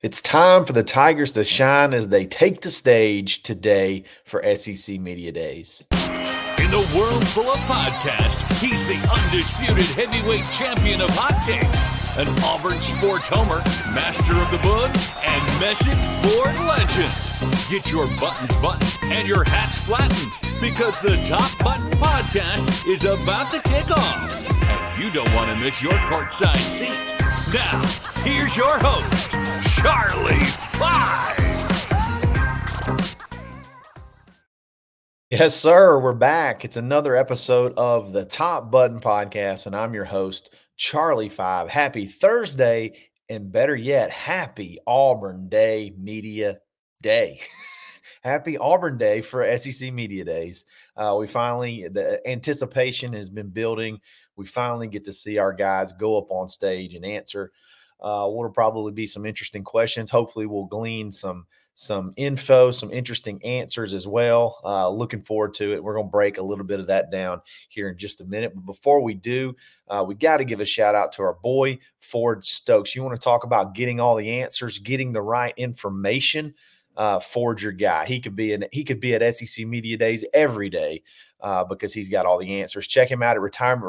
It's time for the Tigers to shine as they take the stage today for SEC Media Days. In the world full of podcasts, he's the undisputed heavyweight champion of hot takes, an Auburn sports homer, master of the book, and message board legend. Get your buttons buttoned and your hats flattened because the Top Button Podcast is about to kick off. And you don't want to miss your courtside seat. Now, here's your host, Charlie Five. Yes, sir. We're back. It's another episode of the Top Button Podcast, and I'm your host, Charlie Five. Happy Thursday, and better yet, happy Auburn Day Media Day. Happy Auburn Day for SEC Media Days. The anticipation has been building. We finally get to see our guys go up on stage and answer what'll probably be some interesting questions. Hopefully we'll glean some info, some interesting answers as well. Looking forward to it. We're going to break a little bit of that down here in just a minute. But before we do, we got to give a shout out to our boy, Ford Stokes. You want to talk about getting all the answers, getting the right information? Ford's your guy. He could be at SEC Media Days every day because he's got all the answers. Check him out at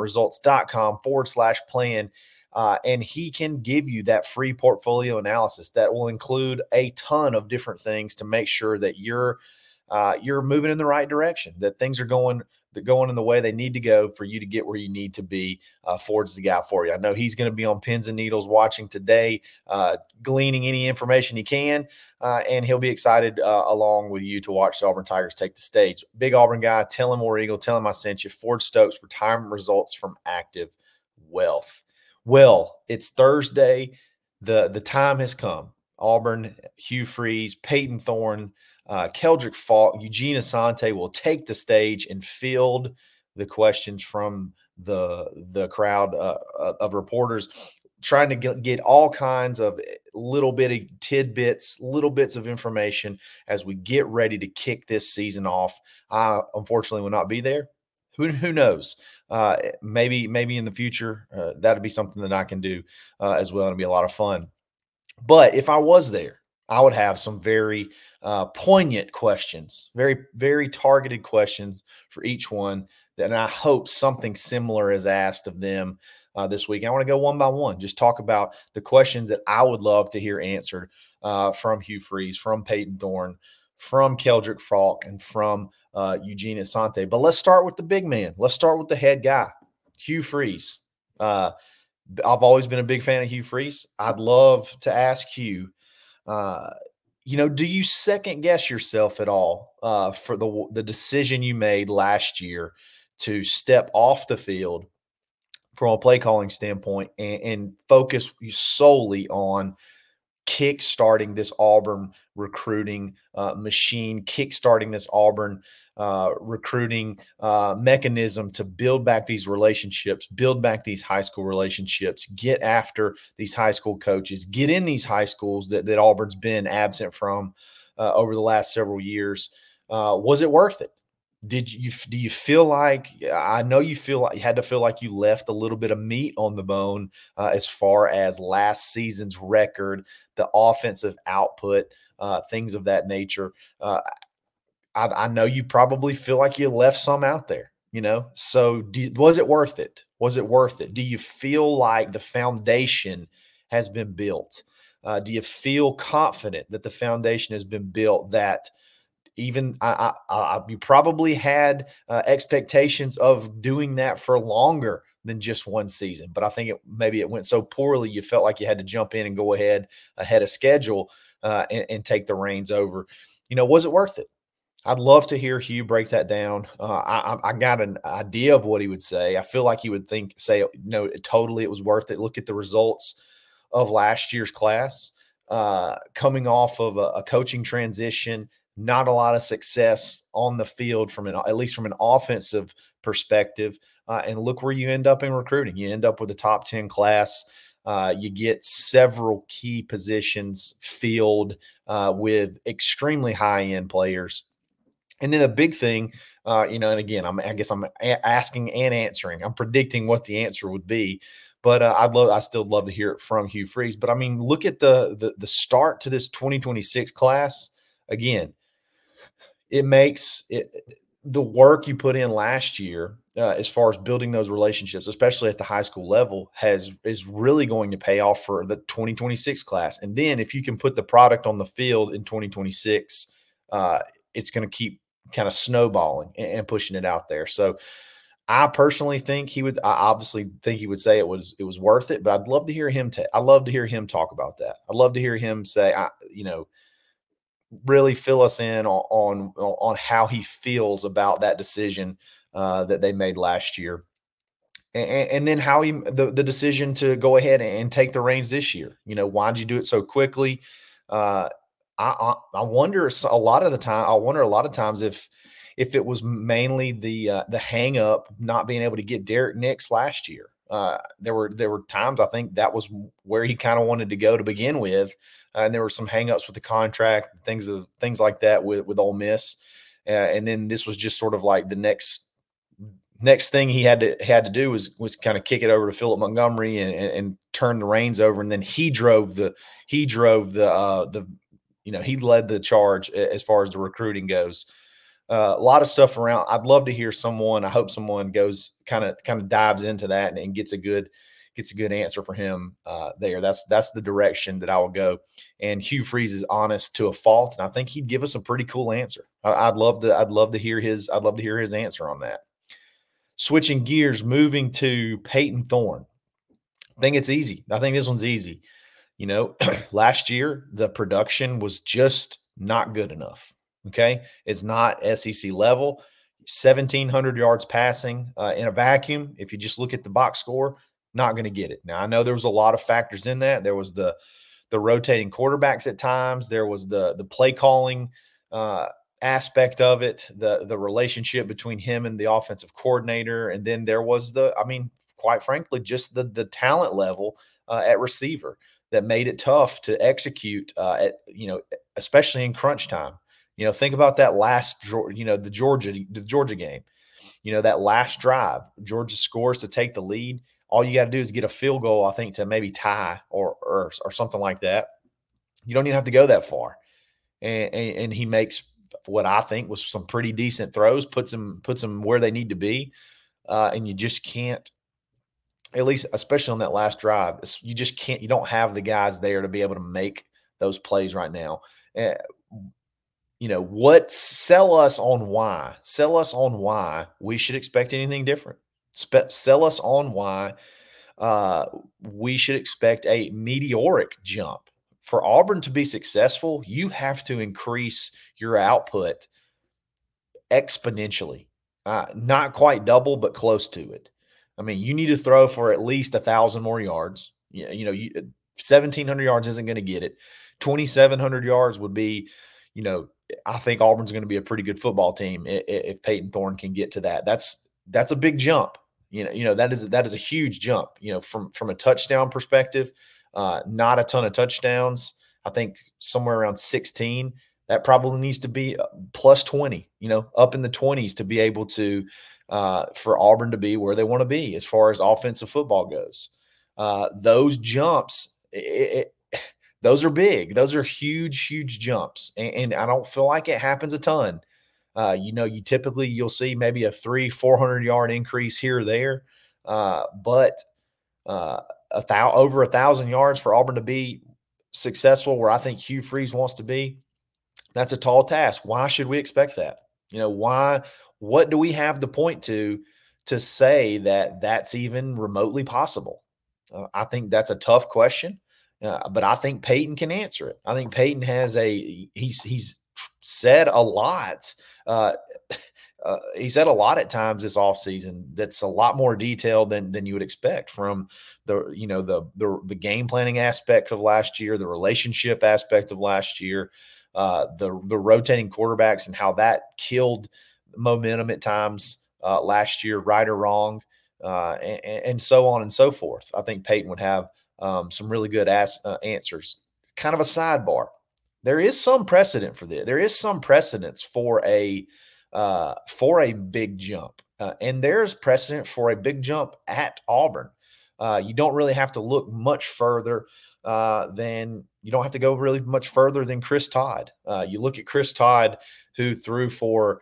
retirementresults.com/plan. And he can give you that free portfolio analysis that will include a ton of different things to make sure that you're moving in the right direction, that things are going in the way they need to go for you to get where you need to be. Ford's the guy for you. I know he's going to be on pins and needles watching today, gleaning any information he can, and he'll be excited along with you to watch the Auburn Tigers take the stage. Big Auburn guy, tell him War Eagle, tell him I sent you. Ford Stokes, retirement results from Active Wealth. Well, it's Thursday. The time has come. Auburn, Hugh Freeze, Peyton Thorne, Keldrick Faulk, Eugene Asante will take the stage and field the questions from the crowd of reporters, trying to get all kinds of little bitty tidbits, little bits of information as we get ready to kick this season off. I unfortunately will not be there. Who knows? Maybe in the future, that'd be something that I can do as well. It'll be a lot of fun. But if I was there, I would have some very poignant questions, very, very targeted questions for each one. And I hope something similar is asked of them this week. I want to go one by one, just talk about the questions that I would love to hear answered from Hugh Freeze, from Peyton Thorne, from Keldrick Faulk, and from Eugene Asante. But let's start with the big man. Let's start with the head guy, Hugh Freeze. I've always been a big fan of Hugh Freeze. I'd love to ask Hugh, do you second guess yourself at all for the decision you made last year to step off the field from a play calling standpoint and focus solely on kick-starting this Auburn recruiting machine, kick-starting this Auburn recruiting mechanism to build back these relationships, build back these high school relationships, get after these high school coaches, get in these high schools that Auburn's been absent from over the last several years? Was it worth it? Do you feel like, I know you had to feel like you left a little bit of meat on the bone as far as last season's record, the offensive output, things of that nature. I know you probably feel like you left some out there, so was it worth it? Was it worth it? Do you feel like the foundation has been built? Do you feel confident that the foundation has been built, that even you probably had expectations of doing that for longer than just one season, but I think maybe it went so poorly you felt like you had to jump in and go ahead of schedule and take the reins over. Was it worth it? I'd love to hear Hugh break that down. I got an idea of what he would say. I feel like he would say, no, totally, it was worth it. Look at the results of last year's class, coming off of a coaching transition, not a lot of success on the field at least from an offensive perspective. And look where you end up in recruiting. You end up with a top 10 class. You get several key positions filled with extremely high-end players. And then the big thing, and again, I guess I'm asking and answering. I'm predicting what the answer would be. But I still love to hear it from Hugh Freeze. But I mean, look at the start to this 2026 class. Again, it makes it the work you put in last year, as far as building those relationships, especially at the high school level, is really going to pay off for the 2026 class. And then if you can put the product on the field in 2026, it's going to keep kind of snowballing and pushing it out there. So I personally think he would. I obviously think he would say it was worth it. But I'd love to hear him. I love to hear him talk about that. I'd love to hear him say, really fill us in on how he feels about that decision that they made last year, and then how the decision to go ahead and take the reins this year. Why did you do it so quickly? I wonder a lot of the time. I wonder a lot of times if it was mainly the hang up not being able to get Derek Nix last year. There were times I think that was where he kind of wanted to go to begin with, and there were some hangups with the contract, things like that with Ole Miss, and then this was just sort of like the next thing he had to do was kind of kick it over to Philip Montgomery and turn the reins over, and then he led the charge as far as the recruiting goes. A lot of stuff around. I'd love to hear someone. I hope someone goes kind of dives into that and gets a good answer for him there. That's the direction that I will go. And Hugh Freeze is honest to a fault, and I think he'd give us a pretty cool answer. I'd love to hear his answer on that. Switching gears, moving to Payton Thorne. I think it's easy. I think this one's easy. Last year the production was just not good enough. Okay. It's not SEC level. 1,700 yards passing in a vacuum. If you just look at the box score, not going to get it. Now, I know there was a lot of factors in that. There was the rotating quarterbacks at times. There was the play calling aspect of it, the relationship between him and the offensive coordinator. And then there was quite frankly, just the talent level at receiver that made it tough to execute especially in crunch time. Think about that the Georgia game. That last drive, Georgia scores to take the lead. All you got to do is get a field goal, I think, to maybe tie or something like that. You don't even have to go that far. And he makes what I think was some pretty decent throws, puts them where they need to be. And you just can't, at least especially on that last drive, you just can't. You don't have the guys there to be able to make those plays right now. Sell us on why we should expect anything different. Sell us on why we should expect a meteoric jump. For Auburn to be successful, you have to increase your output exponentially. Not quite double, but close to it. I mean, you need to throw for at least 1,000 more yards. 1,700 yards isn't going to get it. 2,700 yards would be, I think Auburn's going to be a pretty good football team if Payton Thorne can get to that. That's a big jump. That is a huge jump. From a touchdown perspective, not a ton of touchdowns. I think somewhere around 16. That probably needs to be plus 20. Up in the 20s to be able to for Auburn to be where they want to be as far as offensive football goes. Those jumps, those are big. Those are huge, huge jumps. And I don't feel like it happens a ton. You'll see maybe a 300-400 yard increase here or there. But over 1,000 yards for Auburn to be successful where I think Hugh Freeze wants to be, that's a tall task. Why should we expect that? What do we have to point to say that that's even remotely possible? I think that's a tough question. But I think Payton can answer it. I think Payton has he's said a lot. He said a lot at times this offseason that's a lot more detailed than you would expect from the game planning aspect of last year, the relationship aspect of last year, the rotating quarterbacks and how that killed momentum at times last year, right or wrong, and so on and so forth. I think Payton would have some really good answers. Kind of a sidebar. There is some precedent for this. There is some precedence for a big jump, and there's precedent for a big jump at Auburn. You don't really have to look much further than you don't have to go really much further than Chris Todd. You look at Chris Todd, who threw for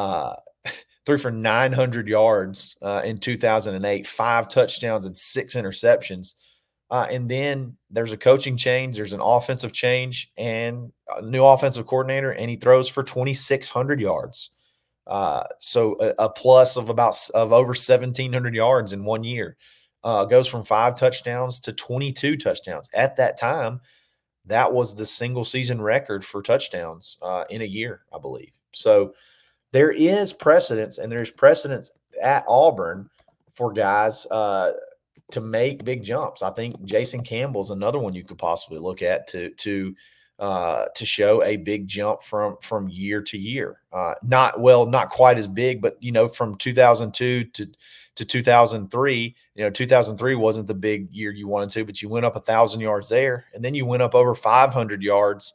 900 yards in 2008, 5 touchdowns and 6 interceptions. And then there's a coaching change, there's an offensive change, and a new offensive coordinator, and he throws for 2,600 yards. So a plus of over 1,700 yards in 1 year. Goes from 5 touchdowns to 22 touchdowns. At that time, that was the single season record for touchdowns in a year, I believe. So there is precedence, and there's precedence at Auburn for guys to make big jumps. I think Jason Campbell's another one you could possibly look at to show a big jump from year to year. Not quite as big, but from 2002 to 2003. 2003 wasn't the big year you wanted to, but you went up 1,000 yards there, and then you went up over 500 yards.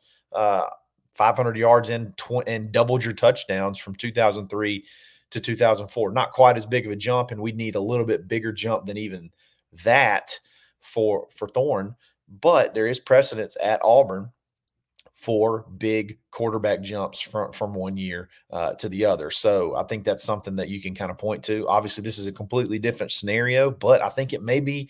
500 yards and doubled your touchdowns from 2003 to 2004. Not quite as big of a jump, and we'd need a little bit bigger jump than even that for Thorne. But there is precedence at Auburn for big quarterback jumps from 1 year to the other. So I think that's something that you can kind of point to. Obviously, this is a completely different scenario, but I think it may be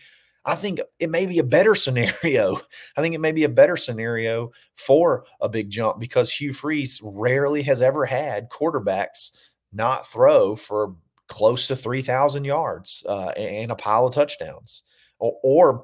a better scenario. I think it may be a better scenario for a big jump because Hugh Freeze rarely has ever had quarterbacks not throw for close to 3,000 yards and a pile of touchdowns, or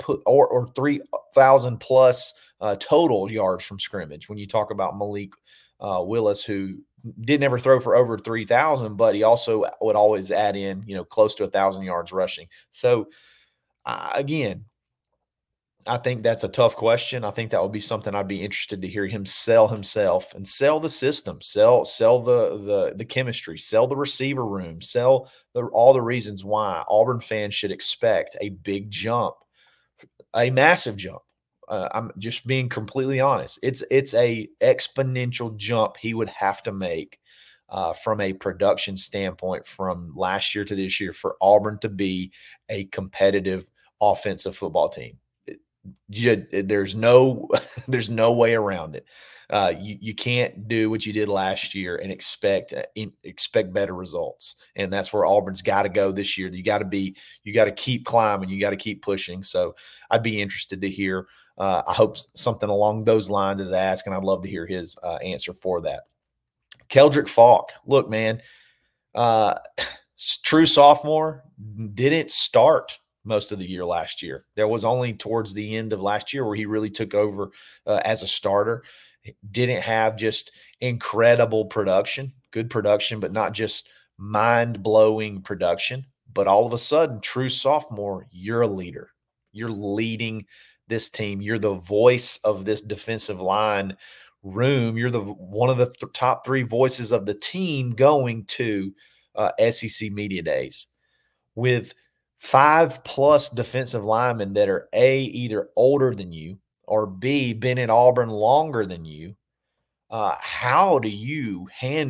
3,000 plus total yards from scrimmage. When you talk about Malik Willis, who didn't ever throw for over 3,000, but he also would always add in, close to 1,000 yards rushing. So again, I think that's a tough question. I think that would be something I'd be interested to hear him sell himself and sell the system, sell the chemistry, sell the receiver room, sell all the reasons why Auburn fans should expect a big jump, a massive jump. I'm just being completely honest. It's a exponential jump he would have to make from a production standpoint from last year to this year for Auburn to be a competitive offensive football team. There's no way around it. You can't do what you did last year and expect better results. And that's where Auburn's got to go this year. You got to keep climbing. You got to keep pushing. So I'd be interested to hear. I hope something along those lines is asked, and I'd love to hear his answer for that. Keldrick Faulk, look, man, true sophomore, didn't start most of the year last year. There was only towards the end of last year where he really took over as a starter. Didn't have just incredible production, good production, but not just mind-blowing production. But all of a sudden, true sophomore, you're a leader. You're leading this team. You're the voice of this defensive line room. You're one of the top 3 voices of the team going to SEC Media Days with 5+ defensive linemen that are A, either older than you, or B, been in Auburn longer than you. How do you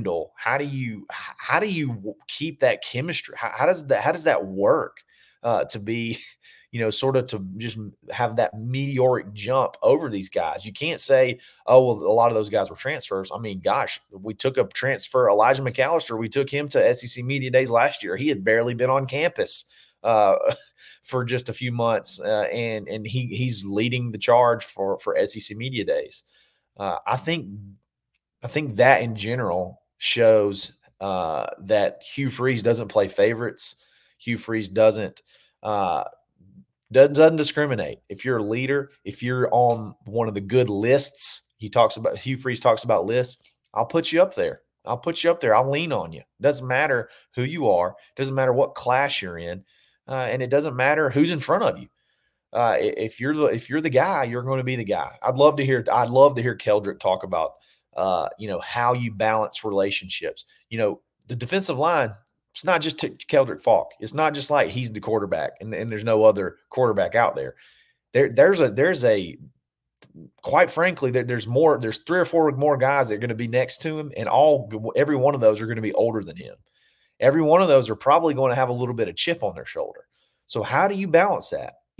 keep that chemistry? How does that work to be, sort of to just have that meteoric jump over these guys? You can't say, oh, well, a lot of those guys were transfers. I mean, gosh, we took a transfer, Elijah McAllister. We took him to SEC Media Days last year. He had barely been on campus for just a few months, and he's leading the charge for SEC Media Days. I think that in general shows that Hugh Freeze doesn't play favorites. Hugh Freeze doesn't discriminate. If you're a leader, if you're on one of the good lists, Hugh Freeze talks about lists. I'll put you up there. I'll lean on you. Doesn't matter who you are. Doesn't matter what class you're in. And it doesn't matter who's in front of you. If you're the guy, you're going to be the guy. I'd love to hear Keldrick talk about, how you balance relationships. The defensive line, it's not just Keldrick Faulk. It's not just like he's the quarterback and there's no other quarterback out there. There's quite frankly, there's 3 or 4 more guys that are going to be next to him, and every one of those are going to be older than him. Every one of those are probably going to have a little bit of chip on their shoulder. So how do you balance that?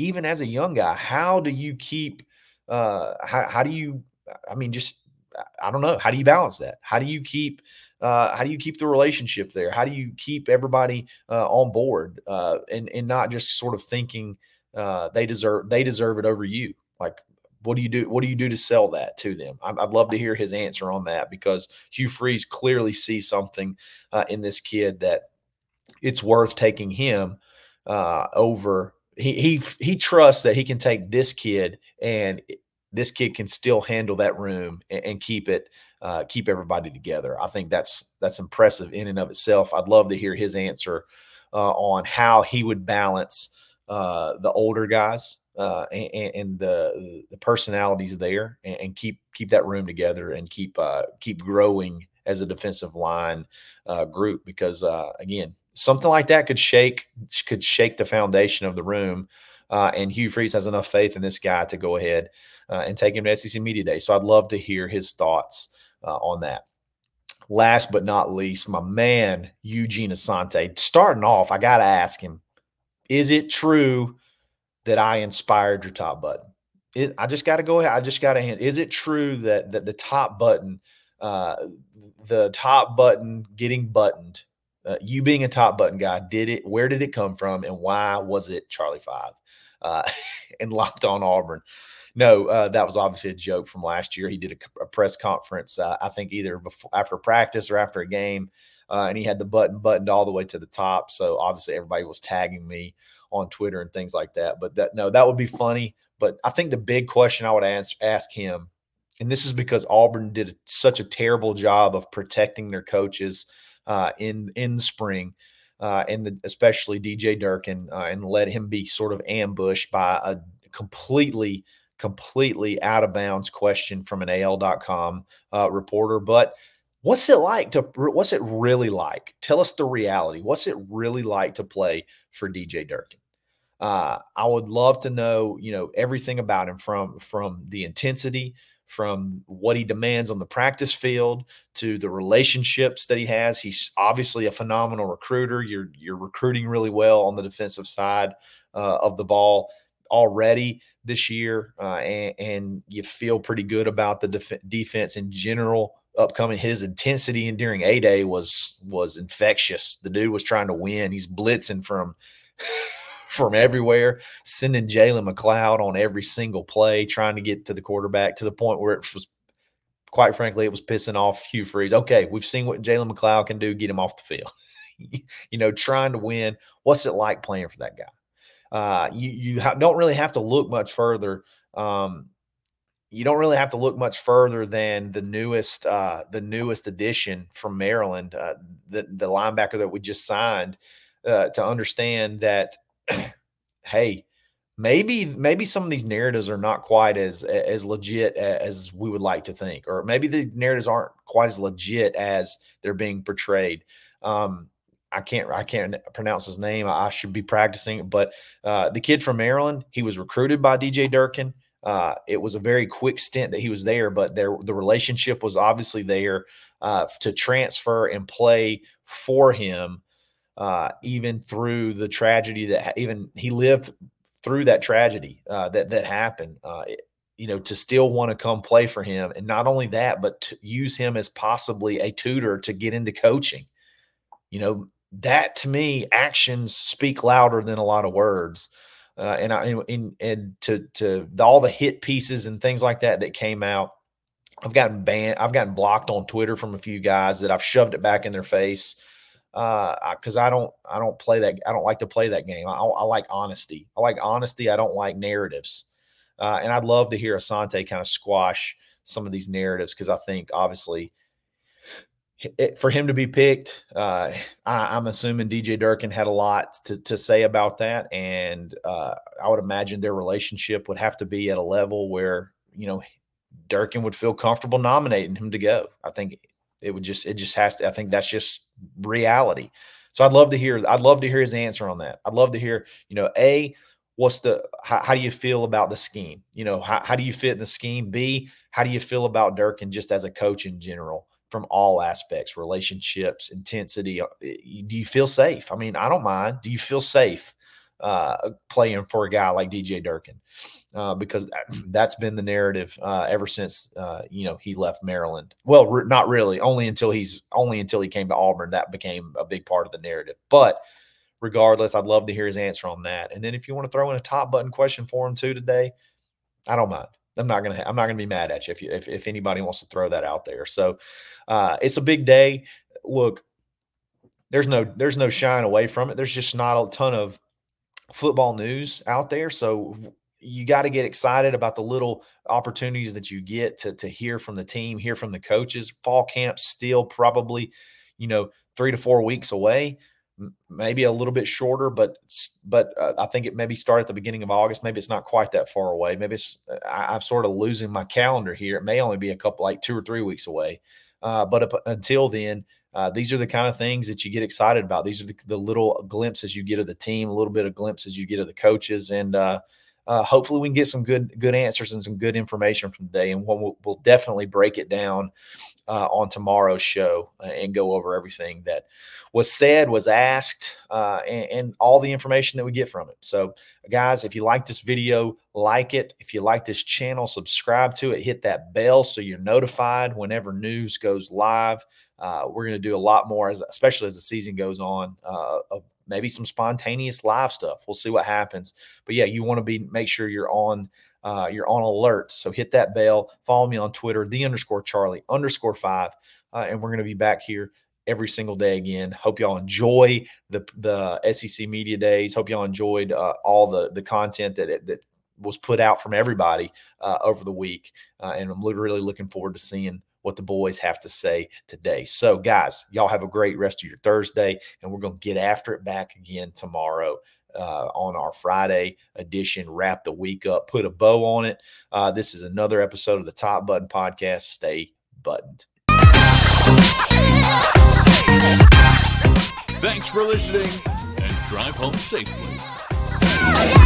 even as a young guy, how do you keep, how do you, I mean, just, I don't know. How do you balance that? How do you keep the relationship there? How do you keep everybody on board and not just sort of thinking they deserve it over you? Like, what do you do? What do you do to sell that to them? I'd love to hear his answer on that, because Hugh Freeze clearly sees something in this kid that it's worth taking him over. He trusts that he can take this kid, and this kid can still handle that room and keep it keep everybody together. I think that's impressive in and of itself. I'd love to hear his answer on how he would balance the older guys and the personalities there, and keep that room together, and keep growing as a defensive line group, because again, something like that could shake the foundation of the room. And Hugh Freeze has enough faith in this guy to go ahead and take him to SEC Media Day. So I'd love to hear his thoughts on that. Last but not least, my man, Eugene Asante. Starting off, I got to ask him, is it true that I inspired your top button? I just got to go ahead. I just got to hand. Is it true that the top button, getting buttoned, you being a top button guy, did it? Where did it come from, and why was it Charlie 5 and Locked On Auburn? No, that was obviously a joke from last year. He did a press conference, I think either after practice or after a game, and he had the button buttoned all the way to the top. So obviously everybody was tagging me on Twitter and things like that. But that would be funny. But I think the big question I would ask him, and this is because Auburn did such a terrible job of protecting their coaches in the spring, and especially DJ Durkin, and let him be sort of ambushed by a completely out of bounds question from an AL.com reporter. But what's it really like? Tell us the reality. What's it really like to play for DJ Durkin? I would love to know, everything about him, from the intensity, from what he demands on the practice field, to the relationships that he has. He's obviously a phenomenal recruiter. You're recruiting really well on the defensive side of the ball already this year, and you feel pretty good about the defense in general upcoming. His intensity during A-Day was infectious. The dude was trying to win. He's blitzing from everywhere, sending Jalen McLeod on every single play, trying to get to the quarterback, to the point where it was, quite frankly, it was pissing off Hugh Freeze. Okay, we've seen what Jalen McLeod can do. Get him off the field. Trying to win. What's it like playing for that guy? You don't really have to look much further. You don't really have to look much further than the newest addition from Maryland, the linebacker that we just signed, to understand that, hey, maybe some of these narratives are not quite as legit as we would like to think, or maybe the narratives aren't quite as legit as they're being portrayed. I can't pronounce his name. I should be practicing, but the kid from Maryland, he was recruited by DJ Durkin. It was a very quick stint that he was there, but the relationship was obviously there to transfer and play for him, even through the tragedy that he lived through, that tragedy that happened. To still want to come play for him, and not only that, but to use him as possibly a tutor to get into coaching. That, to me, actions speak louder than a lot of words. And to all the hit pieces and things like that came out, I've gotten banned. I've gotten blocked on Twitter from a few guys that I've shoved it back in their face, because I don't play that. I don't like to play that game. I like honesty. I don't like narratives. And I'd love to hear Asante kind of squash some of these narratives, because I think obviously for him to be picked, I'm assuming DJ Durkin had a lot to say about that. And I would imagine their relationship would have to be at a level where, Durkin would feel comfortable nominating him to go. I think it just has to. I think that's just reality. So I'd love to hear his answer on that. I'd love to hear, how do you feel about the scheme? How do you fit in the scheme? B, how do you feel about Durkin just as a coach in general, from all aspects, relationships, intensity? Do you feel safe? I mean, I don't mind. Do you feel safe playing for a guy like DJ Durkin. Because that's been the narrative ever since he left Maryland. Well, not really, only until he came to Auburn. That became a big part of the narrative. But regardless, I'd love to hear his answer on that. And then if you want to throw in a top button question for him too today, I don't mind. I'm not gonna be mad at you if anybody wants to throw that out there. So it's a big day. Look, there's no shying away from it. There's just not a ton of football news out there. So you got to get excited about the little opportunities that you get to hear from the team, hear from the coaches. Fall camp's still probably, 3 to 4 weeks away, maybe a little bit shorter, but I think it maybe start at the beginning of August. Maybe it's not quite that far away. Maybe I'm sort of losing my calendar here. It may only be a couple, like 2 or 3 weeks away. But until then, these are the kind of things that you get excited about. These are the little glimpses you get of the team, a little bit of glimpses you get of the coaches, and hopefully we can get some good answers and some good information from today. And we'll definitely break it down on tomorrow's show and go over everything that was said, was asked, and all the information that we get from it. So, guys, if you like this video, like it. If you like this channel, subscribe to it. Hit that bell so you're notified whenever news goes live. We're going to do a lot more, especially as the season goes on, of maybe some spontaneous live stuff. We'll see what happens. But yeah, you want to make sure you're on alert. So hit that bell. Follow me on Twitter, _Charlie_5, and we're going to be back here every single day again. Hope y'all enjoy the SEC Media Days. Hope y'all enjoyed all the content that was put out from everybody over the week, and I'm really looking forward to seeing what the boys have to say today. So, guys, y'all have a great rest of your Thursday, and we're going to get after it back again tomorrow on our Friday edition. Wrap the week up, put a bow on it. This is another episode of the Top Button Podcast. Stay buttoned. Thanks for listening, and drive home safely.